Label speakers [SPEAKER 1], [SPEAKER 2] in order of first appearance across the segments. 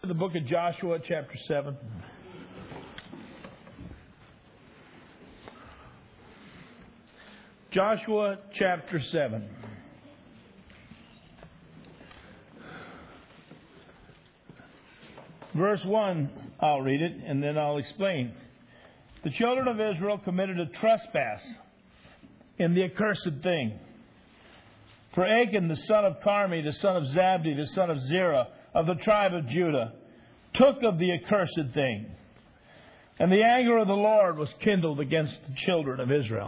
[SPEAKER 1] The book of Joshua, chapter 7. Joshua, chapter 7. Verse 1, I'll read it, and then I'll explain. The children of Israel committed a trespass in the accursed thing. For Achan, the son of Carmi, the son of Zabdi, the son of Zerah, of the tribe of Judah, took of the accursed thing. And the anger of the Lord was kindled against the children of Israel.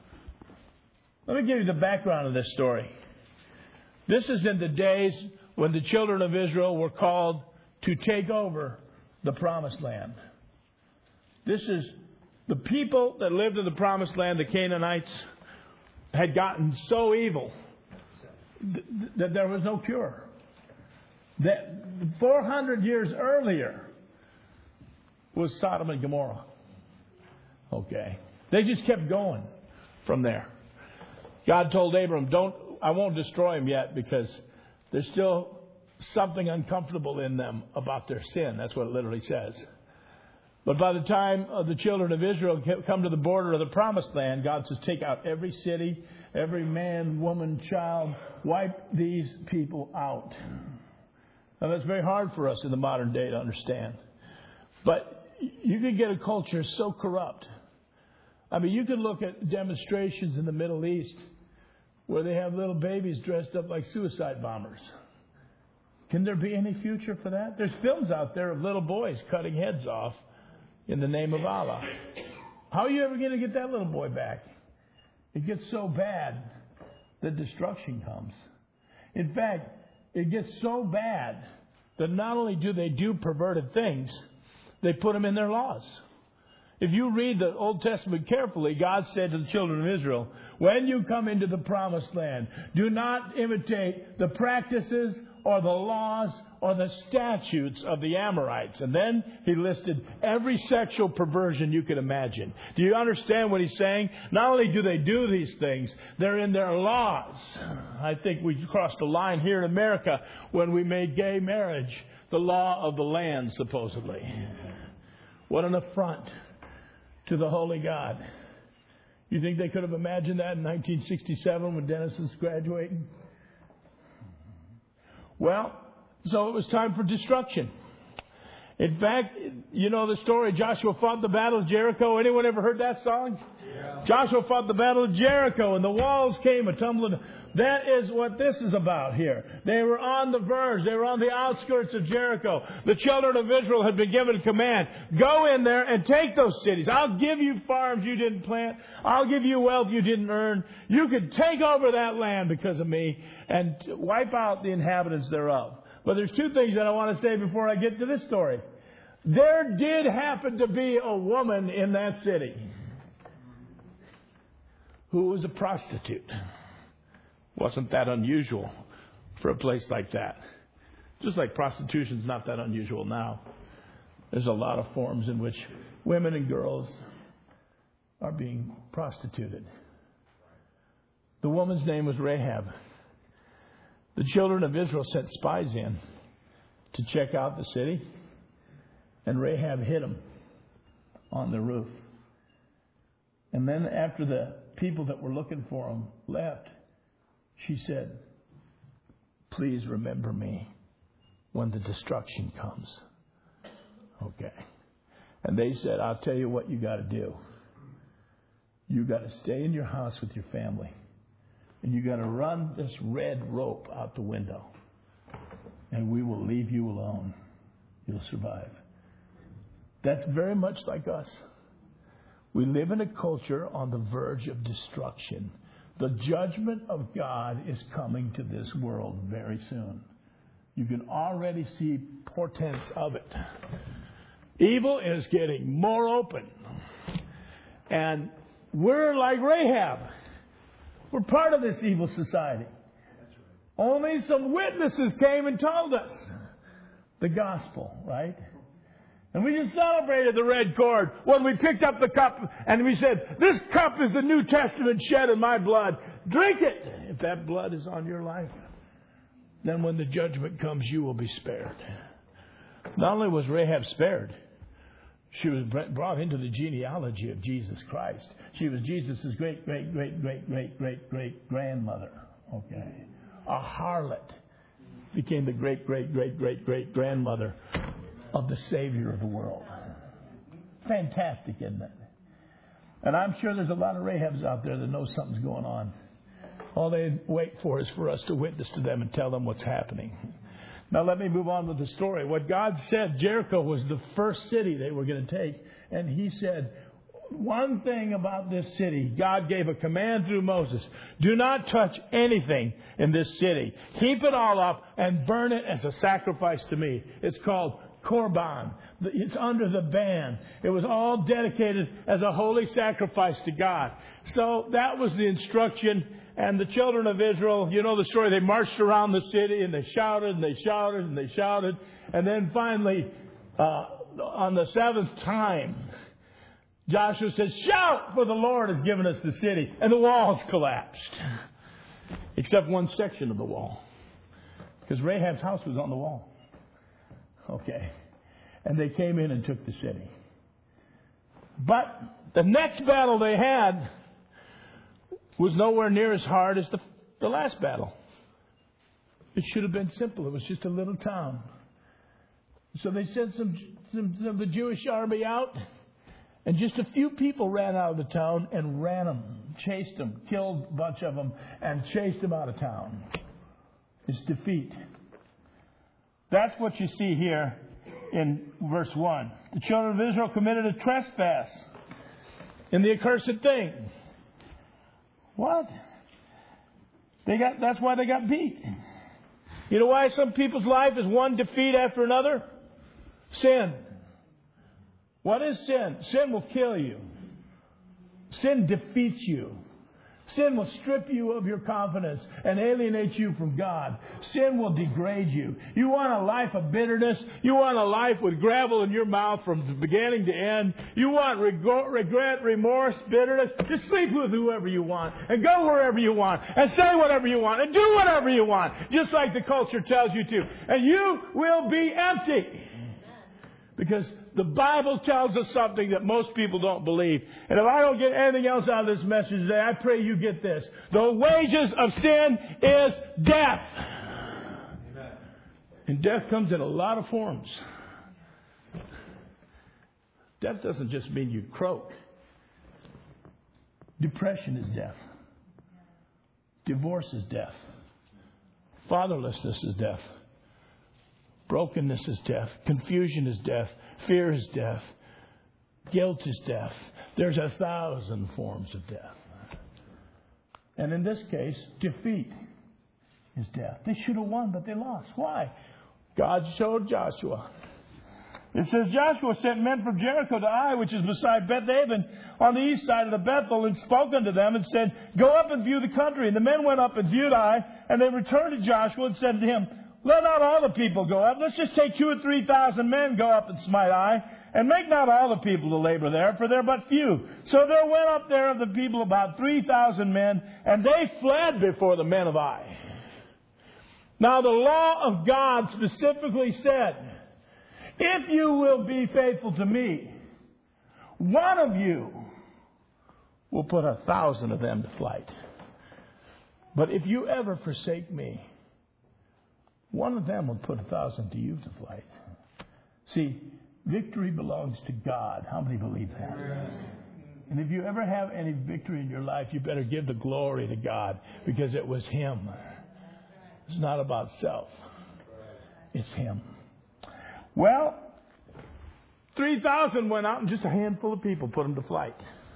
[SPEAKER 1] Let me give you the background of this story. This is in the days when the children of Israel were called to take over the promised land. This is the people that lived in the promised land, the Canaanites, had gotten so evil that there was no cure. That 400 years earlier was Sodom and Gomorrah. Okay. They just kept going from there. God told Abram, I won't destroy them yet because there's still something uncomfortable in them about their sin. That's what it literally says. But by the time the children of Israel come to the border of the promised land, God says, take out every city, every man, woman, child, wipe these people out. Now, that's very hard for us in the modern day to understand. But you can get a culture so corrupt. I mean, you can look at demonstrations in the Middle East where they have little babies dressed up like suicide bombers. Can there be any future for that? There's films out there of little boys cutting heads off in the name of Allah. How are you ever going to get that little boy back? It gets so bad that destruction comes. In fact, it gets so bad that not only do they do perverted things, they put them in their laws. If you read the Old Testament carefully, God said to the children of Israel, when you come into the promised land, do not imitate the practices or the laws or the statutes of the Amorites. And then he listed every sexual perversion you could imagine. Do you understand what he's saying? Not only do they do these things, they're in their laws. I think we crossed a line here in America when we made gay marriage the law of the land, supposedly. What an affront to the holy God. You think they could have imagined that in 1967 when Dennis was graduating? Well, so it was time for destruction. In fact, you know the story, Joshua fought the battle of Jericho. Anyone ever heard that song? Yeah. Joshua fought the battle of Jericho and the walls came a-tumbling. That is what this is about here. They were on the verge. They were on the outskirts of Jericho. The children of Israel had been given a command. Go in there and take those cities. I'll give you farms you didn't plant. I'll give you wealth you didn't earn. You could take over that land because of me and wipe out the inhabitants thereof. But there's two things that I want to say before I get to this story. There did happen to be a woman in that city who was a prostitute. Wasn't that unusual for a place like that? Just like prostitution's not that unusual now. There's a lot of forms in which women and girls are being prostituted. The woman's name was Rahab. The children of Israel sent spies in to check out the city, and Rahab hid them on the roof. And then after the people that were looking for them left, she said, please remember me when the destruction comes. Okay. And they said, I'll tell you what you got to do. You got to stay in your house with your family. And you got to run this red rope out the window. And we will leave you alone. You'll survive. That's very much like us. We live in a culture on the verge of destruction. The judgment of God is coming to this world very soon. You can already see portents of it. Evil is getting more open. And we're like Rahab. We're part of this evil society. Only some witnesses came and told us the gospel, right? And we just celebrated the red cord when we picked up the cup and we said, this cup is the New Testament shed in my blood. Drink it. If that blood is on your life, then when the judgment comes, you will be spared. Not only was Rahab spared, she was brought into the genealogy of Jesus Christ. She was Jesus' great-great-great-great-great-great-grandmother. Okay. A harlot became the great-great-great-great-great-grandmother of the Savior of the world. Fantastic, isn't it? And I'm sure there's a lot of Rahabs out there that know something's going on. All they wait for is for us to witness to them and tell them what's happening. Now let me move on with the story. What God said, Jericho was the first city they were going to take. And He said, one thing about this city, God gave a command through Moses. Do not touch anything in this city. Keep it all up and burn it as a sacrifice to me. It's called Korban. It's under the ban. It was all dedicated as a holy sacrifice to God. So that was the instruction. And the children of Israel, you know the story, they marched around the city and they shouted and they shouted and they shouted. And then finally, on the seventh time, Joshua says, shout, for the Lord has given us the city. And the walls collapsed. Except one section of the wall. Because Rahab's house was on the wall. Okay. And they came in and took the city. But the next battle they had was nowhere near as hard as the last battle. It should have been simple. It was just a little town. So they sent some of the Jewish army out, and just a few people ran out of the town and ran them, chased them, killed a bunch of them, and chased them out of town. It's defeat. That's what you see here in verse 1. The children of Israel committed a trespass in the accursed thing. What? That's why they got beat. You know why some people's life is one defeat after another? Sin. What is sin? Sin will kill you. Sin defeats you. Sin will strip you of your confidence and alienate you from God. Sin will degrade you. You want a life of bitterness? You want a life with gravel in your mouth from beginning to end? You want regret, remorse, bitterness? Just sleep with whoever you want and go wherever you want and say whatever you want and do whatever you want, just like the culture tells you to. And you will be empty. Because the Bible tells us something that most people don't believe. And if I don't get anything else out of this message today, I pray you get this. The wages of sin is death. Amen. And death comes in a lot of forms. Death doesn't just mean you croak. Depression is death. Divorce is death. Fatherlessness is death. Brokenness is death. Confusion is death. Fear is death. Guilt is death. There's 1,000 forms of death. And in this case, defeat is death. They should have won, but they lost. Why? God showed Joshua. It says, Joshua sent men from Jericho to Ai, which is beside Beth-aven, on the east side of the Bethel, and spoke unto them and said, go up and view the country. And the men went up and viewed Ai, and they returned to Joshua and said to him, let not all the people go up. Let's just take 2,000 or 3,000 men go up and smite Ai, and make not all the people to labor there, for they're but few. So there went up there of the people about 3,000 men, and they fled before the men of Ai. Now the law of God specifically said, if you will be faithful to me, one of you will put 1,000 of them to flight. But if you ever forsake me, one of them will put 1,000 to you to flight. See, victory belongs to God. How many believe that? And if you ever have any victory in your life, you better give the glory to God, because it was Him. It's not about self. It's Him. Well, 3,000 went out, and just a handful of people put them to flight.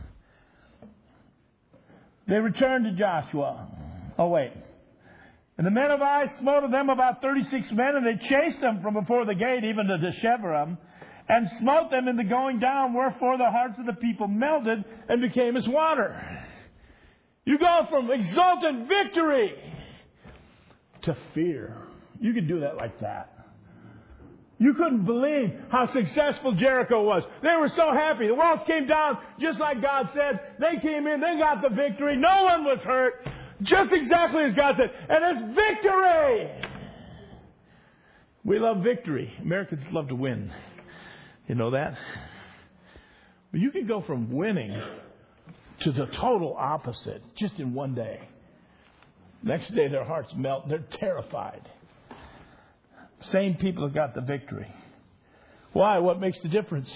[SPEAKER 1] They returned to Joshua. Oh, wait. And the men of Ai smote of them about 36 men, and they chased them from before the gate, even to Shebarim, and smote them in the going down, wherefore the hearts of the people melted and became as water. You go from exultant victory to fear. You can do that like that. You couldn't believe how successful Jericho was. They were so happy. The walls came down just like God said. They came in. They got the victory. No one was hurt. Just exactly as God said. And it's victory. We love victory. Americans love to win. You know that? But you can go from winning to the total opposite just in one day. Next day, their hearts melt. They're terrified. Same people have got the victory. Why? What makes the difference?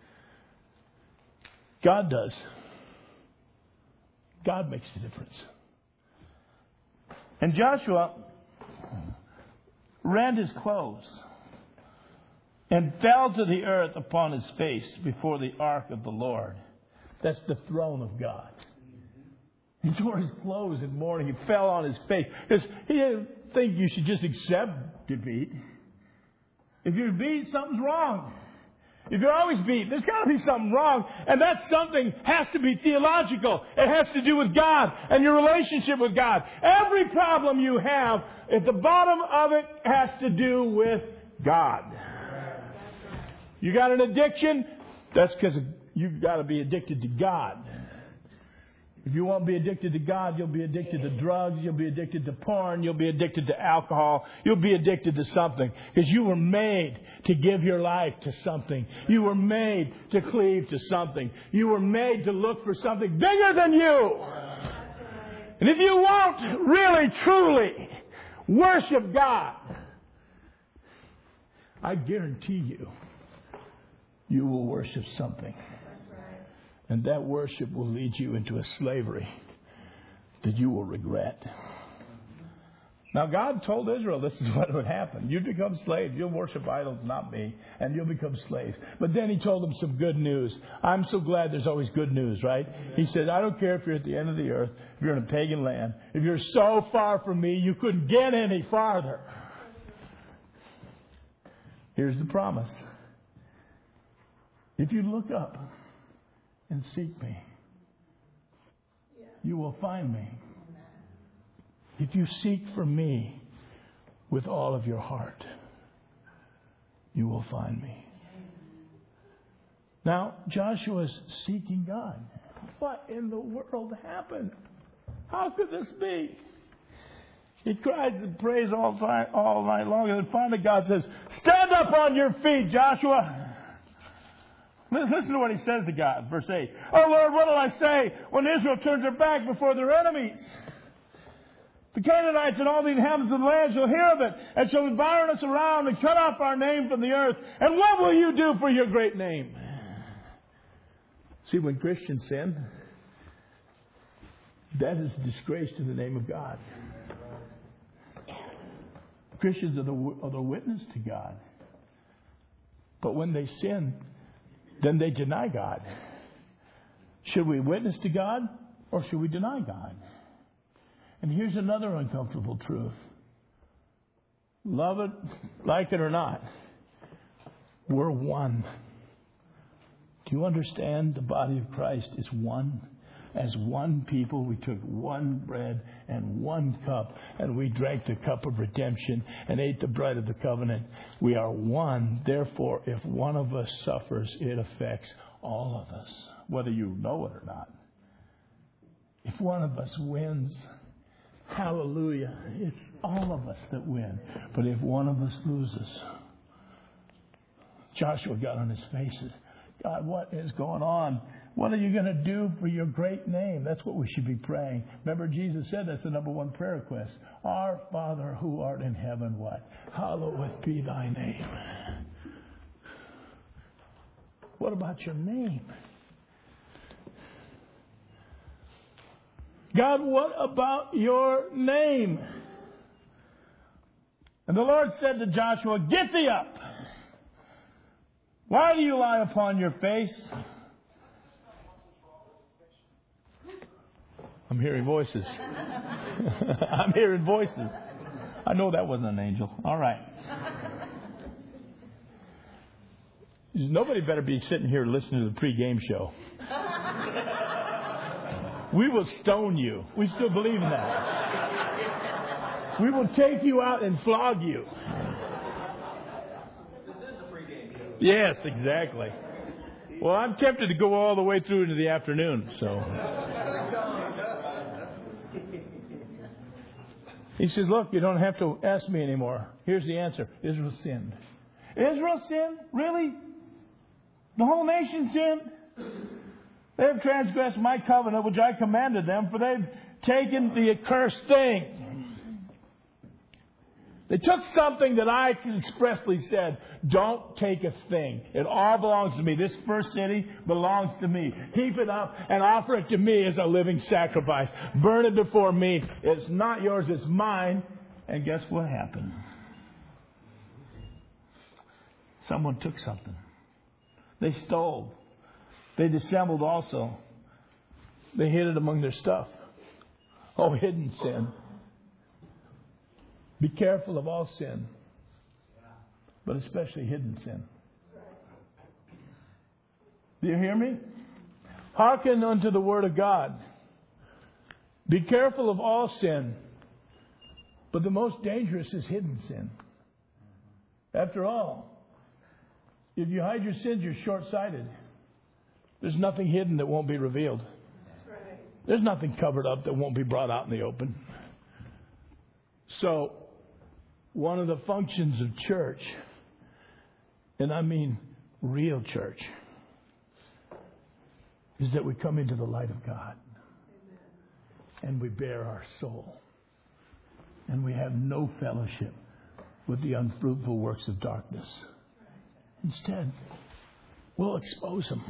[SPEAKER 1] God does. God makes the difference. And Joshua rent his clothes and fell to the earth upon his face before the ark of the Lord. That's the throne of God. He tore his clothes in mourning. He fell on his face. Because he didn't think you should just accept defeat. If you're beat, something's wrong. If you're always beat, there's got to be something wrong. And that something has to be theological. It has to do with God and your relationship with God. Every problem you have, at the bottom of it, has to do with God. You got an addiction? That's because you've got to be addicted to God. If you won't be addicted to God, you'll be addicted to drugs, you'll be addicted to porn, you'll be addicted to alcohol, you'll be addicted to something. Because you were made to give your life to something. You were made to cleave to something. You were made to look for something bigger than you. And if you won't really, truly worship God, I guarantee you will worship something. And that worship will lead you into a slavery that you will regret. Now, God told Israel this is what would happen. You become slaves. You'll worship idols, not me. And you'll become slaves. But then he told them some good news. I'm so glad there's always good news, right? He said, I don't care if you're at the end of the earth, if you're in a pagan land, if you're so far from me, you couldn't get any farther. Here's the promise. If you look up and seek me, you will find me. If you seek for me with all of your heart, you will find me. Now, Joshua's seeking God. What in the world happened? How could this be? He cries and prays all night long, and then finally God says, stand up on your feet, Joshua. Listen to what he says to God, verse 8. Oh Lord, what will I say when Israel turns their back before their enemies? The Canaanites and all the inhabitants of the land shall hear of it, and shall environ us around and cut off our name from the earth. And what will you do for your great name? See, when Christians sin, that is a disgrace to the name of God. Christians are the witness to God. But when they sin, then they deny God. Should we witness to God or should we deny God? And here's another uncomfortable truth. Love it, like it or not, we're one. Do you understand the body of Christ is one? As one people, we took one bread and one cup, and we drank the cup of redemption and ate the bread of the covenant. We are one. Therefore, if one of us suffers, it affects all of us, whether you know it or not. If one of us wins, hallelujah, it's all of us that win. But if one of us loses, Joshua got on his face. God, what is going on? What are you going to do for your great name? That's what we should be praying. Remember, Jesus said that's the number one prayer request. Our Father who art in heaven, what? Hallowed be thy name. What about your name? God, what about your name? And the Lord said to Joshua, get thee up. Why do you lie upon your face? I'm hearing voices. I'm hearing voices. I know that wasn't an angel. All right. Nobody better be sitting here listening to the pre-game show. We will stone you. We still believe in that. We will take you out and flog you.
[SPEAKER 2] This is the pre-game show.
[SPEAKER 1] Yes, exactly. Well, I'm tempted to go all the way through into the afternoon, so. He says, look, you don't have to ask me anymore. Here's the answer. Israel sinned. Israel sinned? Really? The whole nation sinned? They have transgressed my covenant, which I commanded them, for they've taken the accursed thing. They took something that I expressly said, don't take a thing. It all belongs to me. This first city belongs to me. Heap it up and offer it to me as a living sacrifice. Burn it before me. It's not yours, it's mine. And guess what happened? Someone took something. They stole. They dissembled also. They hid it among their stuff. Oh, hidden sin. Be careful of all sin, but especially hidden sin. Do you hear me? Hearken unto the word of God. Be careful of all sin, but the most dangerous is hidden sin. After all, if you hide your sins, you're short-sighted. There's nothing hidden that won't be revealed. There's nothing covered up that won't be brought out in the open. So, one of the functions of church, and I mean real church, is that we come into the light of God. And we bare our soul. And we have no fellowship with the unfruitful works of darkness. Instead, we'll expose them.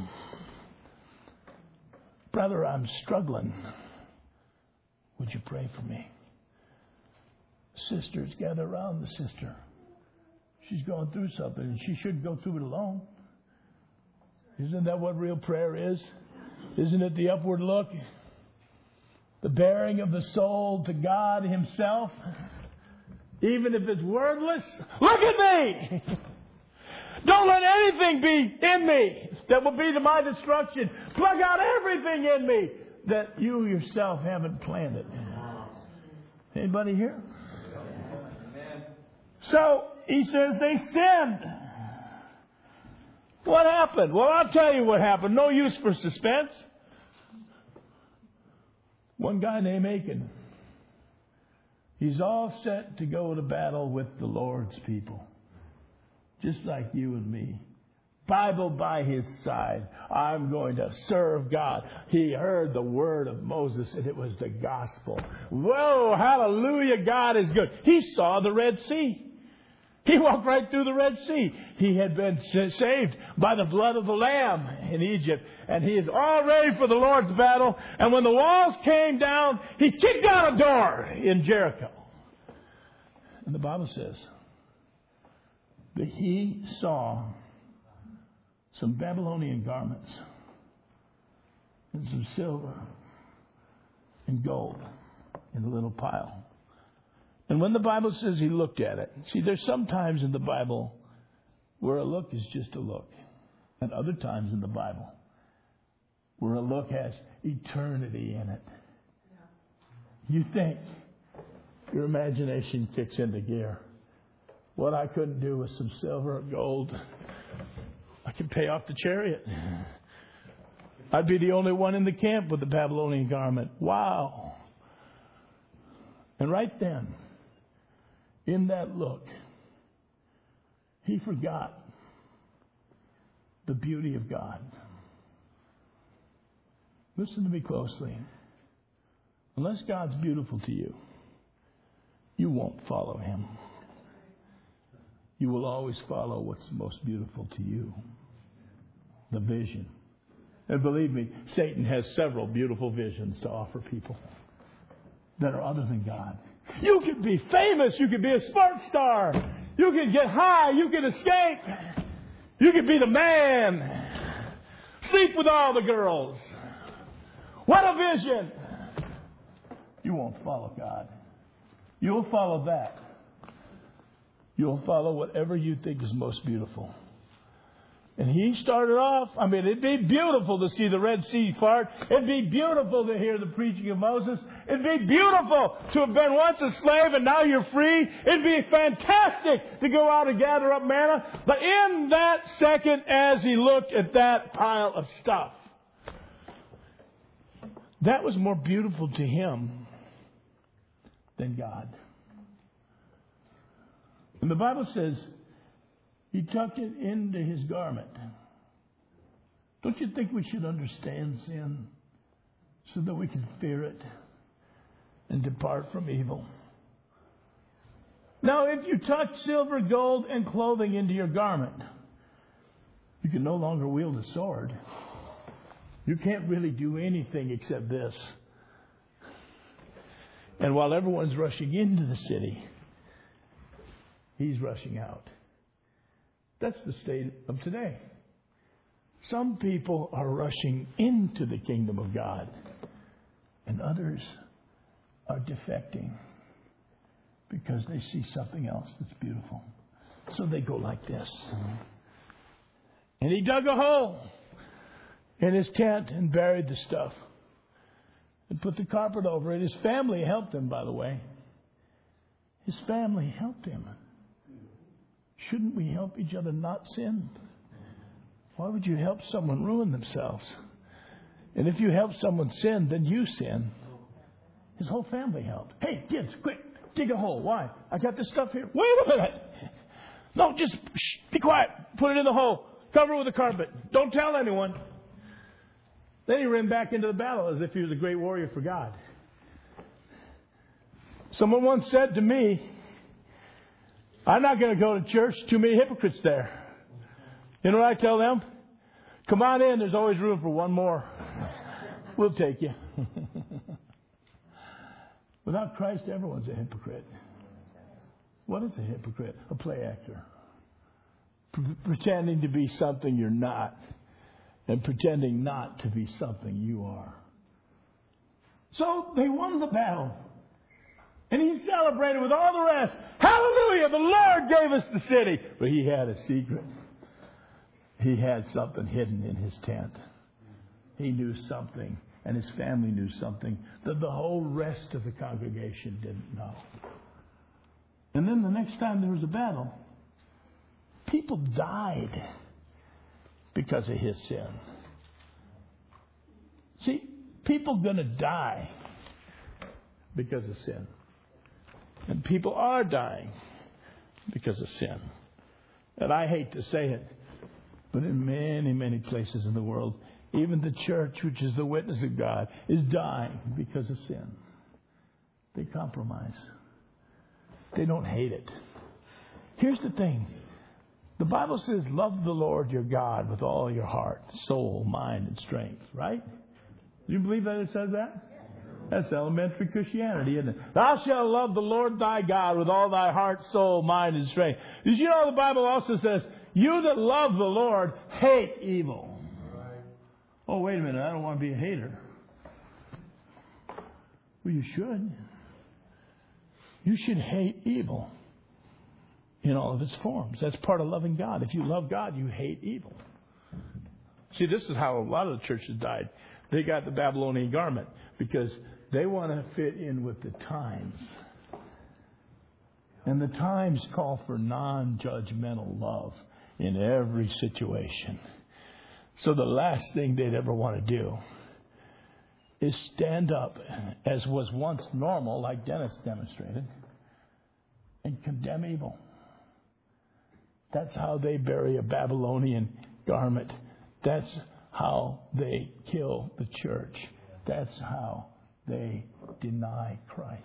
[SPEAKER 1] Brother, I'm struggling. Would you pray for me? Sisters, gather around the sister. She's going through something, and she shouldn't go through it alone. Isn't that what real prayer is? Isn't it the upward look? The bearing of the soul to God Himself? Even if it's wordless? Look at me! Don't let anything be in me that will be to my destruction. Plug out everything in me that you yourself haven't planted. Anybody here? So, he says they sinned. What happened? Well, I'll tell you what happened. No use for suspense. One guy named Achan. He's all set to go to battle with the Lord's people. Just like you and me. Bible by his side. I'm going to serve God. He heard the word of Moses, and it was the gospel. Whoa, hallelujah, God is good. He saw the Red Sea. He walked right through the Red Sea. He had been saved by the blood of the Lamb in Egypt. And he is all ready for the Lord's battle. And when the walls came down, he kicked out a door in Jericho. And the Bible says that he saw some Babylonian garments and some silver and gold in a little pile. And when the Bible says he looked at it, see, there's some times in the Bible where a look is just a look. And other times in the Bible where a look has eternity in it. You think your imagination kicks into gear. What I couldn't do with some silver or gold, I could pay off the chariot. I'd be the only one in the camp with the Babylonian garment. Wow. And right then, in that look, he forgot the beauty of God. Listen to me closely. Unless God's beautiful to you, you won't follow Him. You will always follow what's most beautiful to you. The vision. And believe me, Satan has several beautiful visions to offer people that are other than God. You could be famous. You could be a sports star. You could get high. You could escape. You could be the man. Sleep with all the girls. What a vision. You won't follow God. You'll follow that. You'll follow whatever you think is most beautiful. And he started off, it'd be beautiful to see the Red Sea part. It'd be beautiful to hear the preaching of Moses. It'd be beautiful to have been once a slave and now you're free. It'd be fantastic to go out and gather up manna. But in that second, as he looked at that pile of stuff, that was more beautiful to him than God. And the Bible says he tucked it into his garment. Don't you think we should understand sin so that we can fear it and depart from evil? Now, if you tuck silver, gold, and clothing into your garment, you can no longer wield a sword. You can't really do anything except this. And while everyone's rushing into the city, he's rushing out. That's the state of today. Some people are rushing into the kingdom of God, and others are defecting because they see something else that's beautiful. So they go like this. And he dug a hole in his tent and buried the stuff and put the carpet over it. His family helped him, by the way. His family helped him. Shouldn't we help each other not sin? Why would you help someone ruin themselves? And if you help someone sin, then you sin. His whole family helped. Hey, kids, quick, dig a hole. Why? I got this stuff here. Wait a minute. No, just be quiet. Put it in the hole. Cover it with a carpet. Don't tell anyone. Then he ran back into the battle as if he was a great warrior for God. Someone once said to me, I'm not going to go to church. Too many hypocrites there. You know what I tell them? Come on in. There's always room for one more. We'll take you. Without Christ, everyone's a hypocrite. What is a hypocrite? A play actor. Pretending to be something you're not. And pretending not to be something you are. So they won the battle. And he celebrated with all the rest. Hallelujah! The Lord gave us the city. But he had a secret. He had something hidden in his tent. He knew something, and his family knew something that the whole rest of the congregation didn't know. And then the next time there was a battle, people died because of his sin. See, people are going to die because of sin. And people are dying because of sin. And I hate to say it, but in many, many places in the world, even the church, which is the witness of God, is dying because of sin. They compromise. They don't hate it. Here's the thing. The Bible says, love the Lord your God with all your heart, soul, mind, and strength. Right? Do you believe that it says that? That's elementary Christianity, isn't it? Thou shalt love the Lord thy God with all thy heart, soul, mind, and strength. Did you know the Bible also says, you that love the Lord hate evil? Right. Oh, wait a minute. I don't want to be a hater. Well, you should. You should hate evil in all of its forms. That's part of loving God. If you love God, you hate evil. See, this is how a lot of the churches died. They got the Babylonian garment because they want to fit in with the times. And the times call for non-judgmental love in every situation. So the last thing they'd ever want to do is stand up, as was once normal, like Dennis demonstrated, and condemn evil. That's how they bury a Babylonian garment. That's how they kill the church. That's how they deny Christ.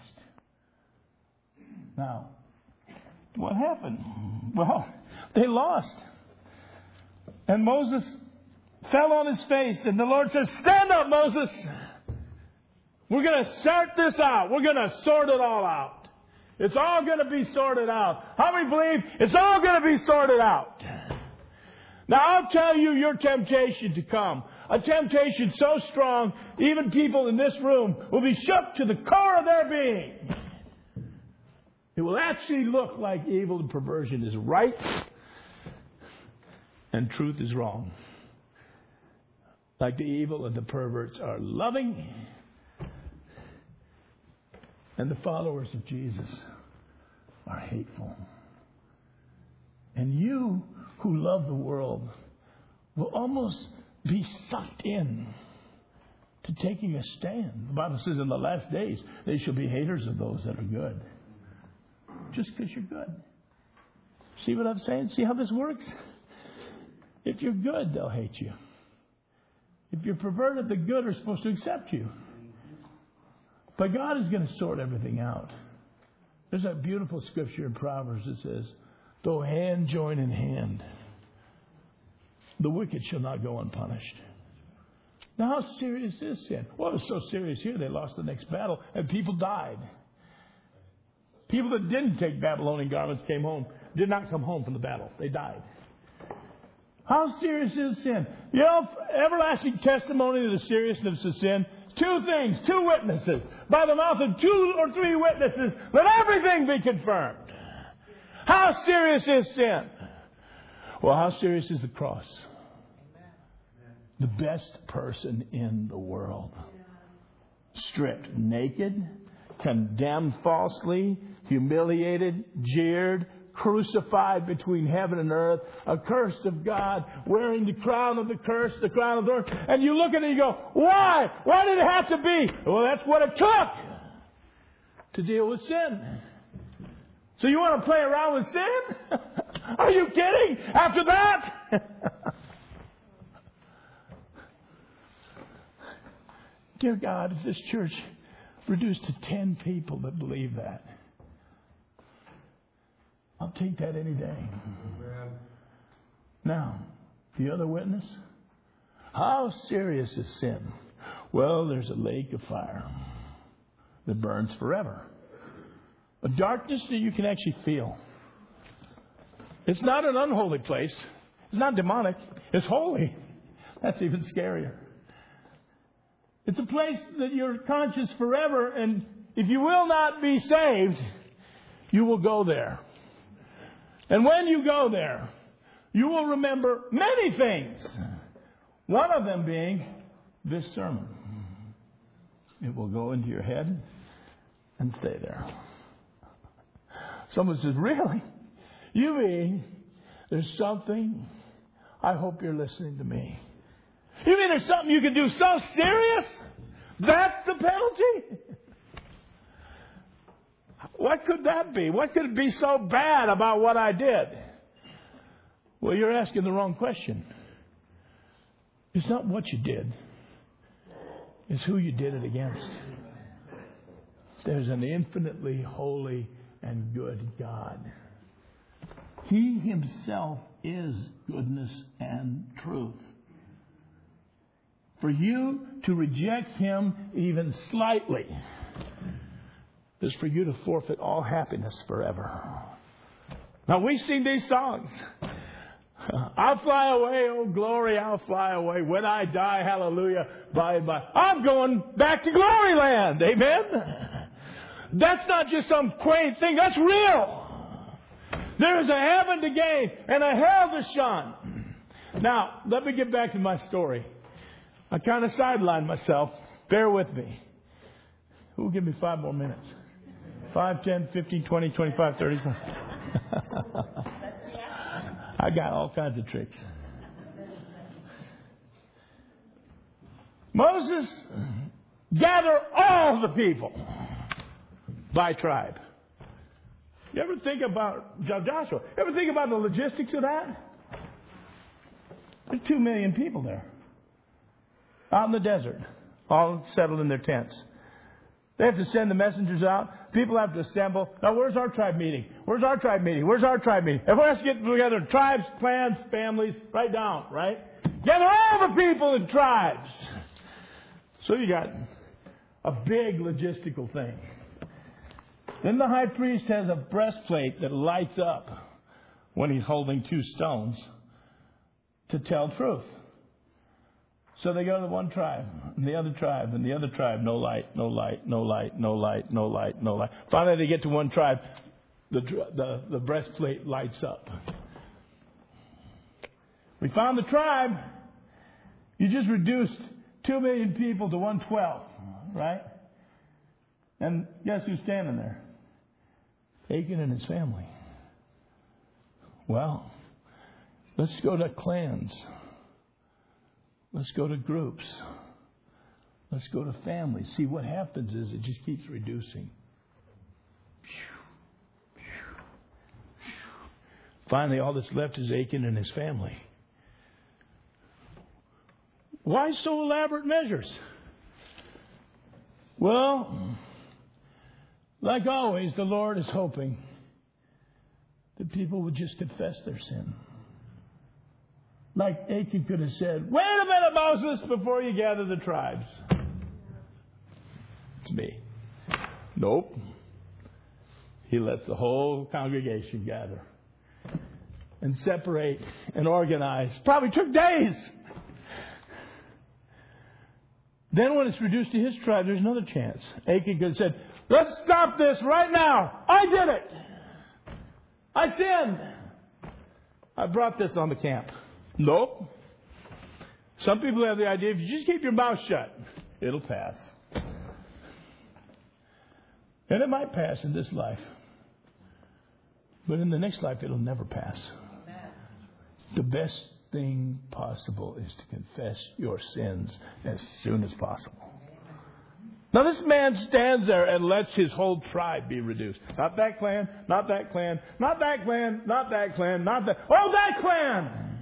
[SPEAKER 1] Now, what happened? Well, they lost. And Moses fell on his face, and the Lord says, stand up, Moses. We're going to sort this out. We're going to sort it all out. It's all going to be sorted out. How many believe it's all going to be sorted out? Now, I'll tell you your temptation to come. A temptation so strong, even people in this room will be shook to the core of their being. It will actually look like evil and perversion is right and truth is wrong. Like the evil and the perverts are loving and the followers of Jesus are hateful. And you who love the world will almost be sucked in to taking a stand. The Bible says in the last days they shall be haters of those that are good. Just because you're good. See what I'm saying? See how this works? If you're good, they'll hate you. If you're perverted, the good are supposed to accept you. But God is going to sort everything out. There's a beautiful scripture in Proverbs that says, though hand join in hand, the wicked shall not go unpunished. Now, how serious is sin? Well, it was so serious here, they lost the next battle, and people died. People that didn't take Babylonian garments did not come home from the battle. They died. How serious is sin? You know, everlasting testimony to the seriousness of sin. Two things, two witnesses. By the mouth of 2 or 3 witnesses, let everything be confirmed. How serious is sin? Well, how serious is the cross? The best person in the world. Stripped naked, condemned falsely, humiliated, jeered, crucified between heaven and earth, accursed of God, wearing the crown of the curse, the crown of thorns. And you look at it and you go, why? Why did it have to be? Well, that's what it took to deal with sin. So you want to play around with sin? Are you kidding? After that? Dear God, if this church reduced to 10 people that believe that, I'll take that any day. Amen. Now, the other witness. How serious is sin? Well, there's a lake of fire that burns forever. A darkness that you can actually feel. It's not an unholy place. It's not demonic. It's holy. That's even scarier. It's a place that you're conscious forever, and if you will not be saved, you will go there. And when you go there, you will remember many things. One of them being this sermon. It will go into your head and stay there. Someone says, really? You mean there's something? I hope you're listening to me. You mean there's something you can do so serious? That's the penalty? What could that be? What could be so bad about what I did? Well, you're asking the wrong question. It's not what you did. It's who you did it against. There's an infinitely holy and good God. He himself is goodness and truth. For you to reject him even slightly is for you to forfeit all happiness forever. Now, we sing these songs. I'll fly away, oh glory, I'll fly away. When I die, hallelujah, by and by. I'm going back to glory land. Amen? That's not just some quaint thing. That's real. There is a heaven to gain and a hell to shun. Now, let me get back to my story. I kind of sidelined myself. Bear with me. Who will give me 5 more minutes? 5, 10, 15, 20, 25, 30. I got all kinds of tricks. Moses gathered all the people by tribe. You ever think about Joshua? Ever think about the logistics of that? There's 2 million people there. Out in the desert. All settled in their tents. They have to send the messengers out. People have to assemble. Now, where's our tribe meeting? Where's our tribe meeting? Where's our tribe meeting? Everyone has to get together. Tribes, clans, families. Write down, right? Gather all the people in tribes. So you got a big logistical thing. Then the high priest has a breastplate that lights up when he's holding 2 stones to tell truth. So they go to one tribe, and the other tribe, and the other tribe. No light, no light, no light, no light, no light, no light. Finally, they get to one tribe. The breastplate lights up. We found the tribe. You just reduced 2 million people to 1/12, right? And guess who's standing there? Achan and his family. Well, let's go to clans. Let's go to groups. Let's go to families. See, what happens is it just keeps reducing. Finally, all that's left is Achan and his family. Why so elaborate measures? Well, like always, the Lord is hoping that people would just confess their sin. Like Achan could have said, wait a minute, Moses, before you gather the tribes. It's me. Nope. He lets the whole congregation gather and separate and organize. Probably took days. Then when it's reduced to his tribe, there's another chance. Achan could have said, let's stop this right now. I did it. I sinned. I brought this on the camp. Nope. Some people have the idea, if you just keep your mouth shut, it'll pass. And it might pass in this life. But in the next life, it'll never pass. The best thing possible is to confess your sins as soon as possible. Now this man stands there and lets his whole tribe be reduced. Not that clan, not that clan, not that clan, not that clan, not that... Oh, that clan!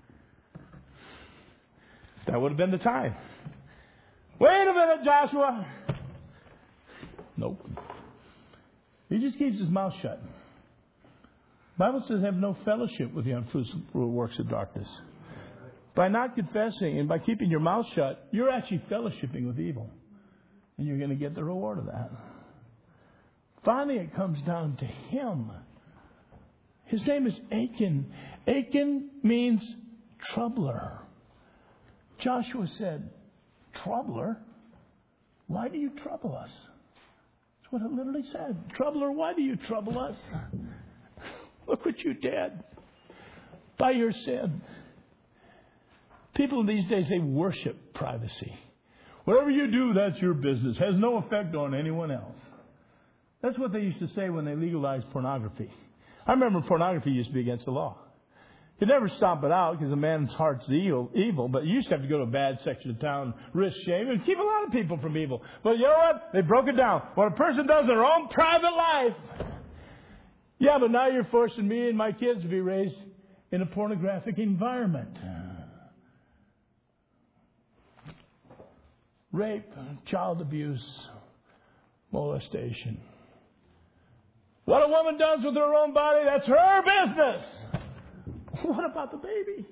[SPEAKER 1] That would have been the time. Wait a minute, Joshua. Nope. He just keeps his mouth shut. The Bible says have no fellowship with the unfruitful works of darkness. By not confessing and by keeping your mouth shut, you're actually fellowshipping with evil. And you're going to get the reward of that. Finally, it comes down to him. His name is Achan. Achan means troubler. Joshua said, troubler? Why do you trouble us? That's what it literally said. Troubler, why do you trouble us? Look what you did by your sin. People these days, they worship privacy. Whatever you do, that's your business. Has no effect on anyone else. That's what they used to say when they legalized pornography. I remember pornography used to be against the law. You could never stomp it out because a man's heart's evil, but you used to have to go to a bad section of town, risk shame, and keep a lot of people from evil. But you know what? They broke it down. When a person does their own private life, yeah, but now you're forcing me and my kids to be raised in a pornographic environment. Rape, child abuse, molestation. What a woman does with her own body, that's her business. What about the baby?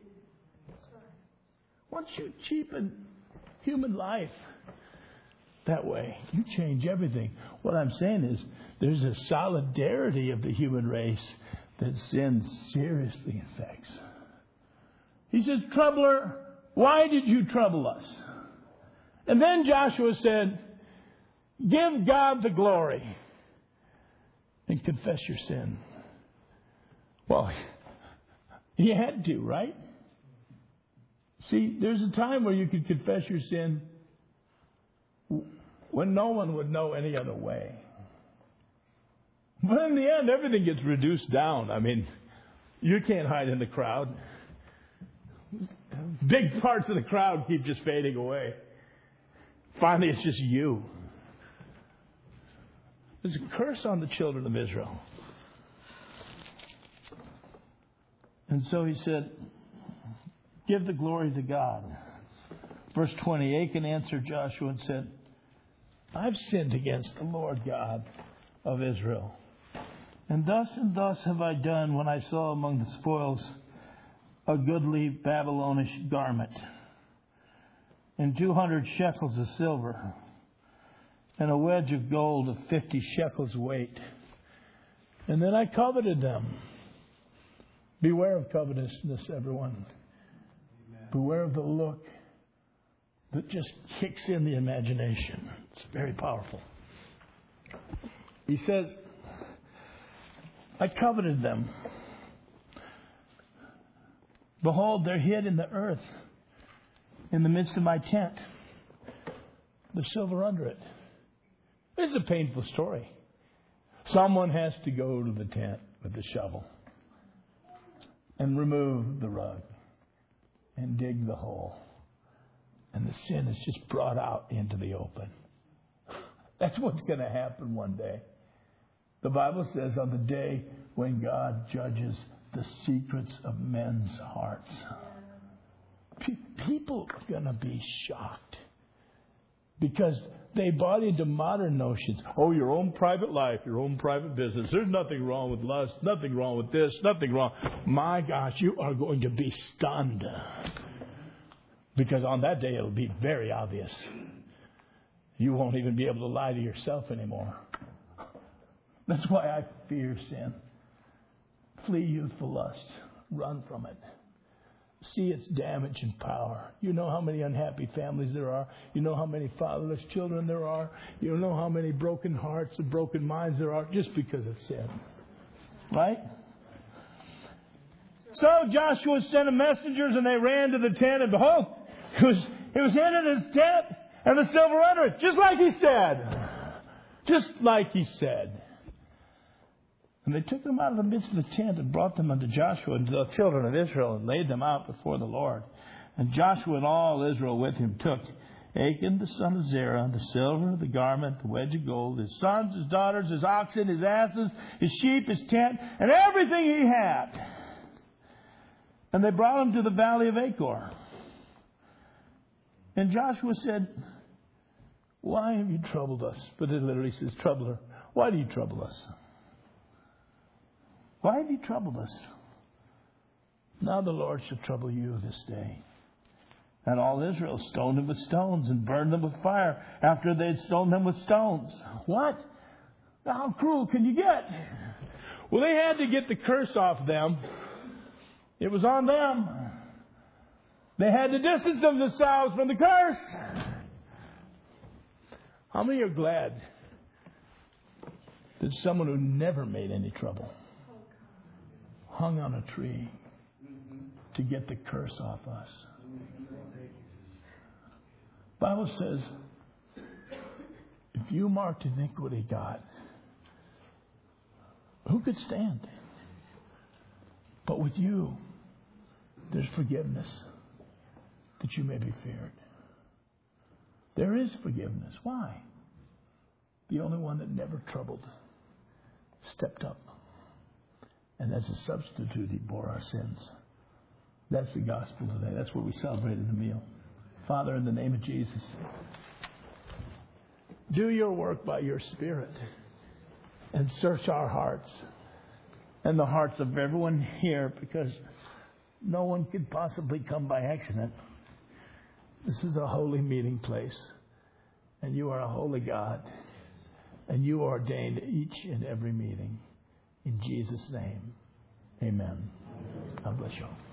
[SPEAKER 1] Once you cheapen human life that way, you change everything. What I'm saying is there's a solidarity of the human race that sin seriously affects. He says, troubler, why did you trouble us? And then Joshua said, give God the glory and confess your sin. Well, he had to, right? See, there's a time where you could confess your sin when no one would know any other way. But in the end, everything gets reduced down. I mean, you can't hide in the crowd. Big parts of the crowd keep just fading away. Finally, it's just you. There's a curse on the children of Israel. And so he said, give the glory to God. Verse 20, Achan answered Joshua and said, I've sinned against the Lord God of Israel. And thus have I done when I saw among the spoils a goodly Babylonish garment, and 200 shekels of silver, and a wedge of gold of 50 shekels weight. And then I coveted them. Beware of covetousness, everyone. Amen. Beware of the look that just kicks in the imagination. It's very powerful. He says, I coveted them. Behold, they're hid in the earth, in the midst of my tent. The silver under it. This is a painful story. Someone has to go to the tent with the shovel and remove the rug and dig the hole. And the sin is just brought out into the open. That's what's going to happen one day. The Bible says on the day when God judges the secrets of men's hearts. People are going to be shocked because they bought into modern notions. Oh, your own private life, your own private business. There's nothing wrong with lust, nothing wrong with this, nothing wrong. My gosh, you are going to be stunned. Because on that day, it'll be very obvious. You won't even be able to lie to yourself anymore. That's why I fear sin. Flee youthful lust. Run from it. See its damage and power. You know how many unhappy families there are. You know how many fatherless children there are. You know how many broken hearts and broken minds there are just because of sin. Right? So Joshua sent messengers and they ran to the tent, and behold, it was in his tent and the silver under it, just like he said. Just like he said. And they took them out of the midst of the tent and brought them unto Joshua and to the children of Israel and laid them out before the Lord. And Joshua and all Israel with him took Achan the son of Zerah, the silver, the garment, the wedge of gold, his sons, his daughters, his oxen, his asses, his sheep, his tent, and everything he had. And they brought him to the valley of Achor. And Joshua said, why have you troubled us? But it literally says, troubler. Why do you trouble us? Why have you troubled us? Now the Lord shall trouble you this day. And all Israel stoned him with stones and burned them with fire after they had stoned them with stones. What? How cruel can you get? Well, they had to get the curse off them. It was on them. They had to distance themselves from the curse. How many are glad that someone who never made any trouble hung on a tree to get the curse off us? The Bible says, if you marked iniquity, God, who could stand? But with you, there's forgiveness that you may be feared. There is forgiveness. Why? The only one that never troubled stepped up. And as a substitute, he bore our sins. That's the gospel today. That's what we celebrate in the meal. Father, in the name of Jesus, do your work by your Spirit and search our hearts and the hearts of everyone here, because no one could possibly come by accident. This is a holy meeting place, and you are a holy God, and you ordained each and every meeting. In Jesus' name, amen. God bless you all.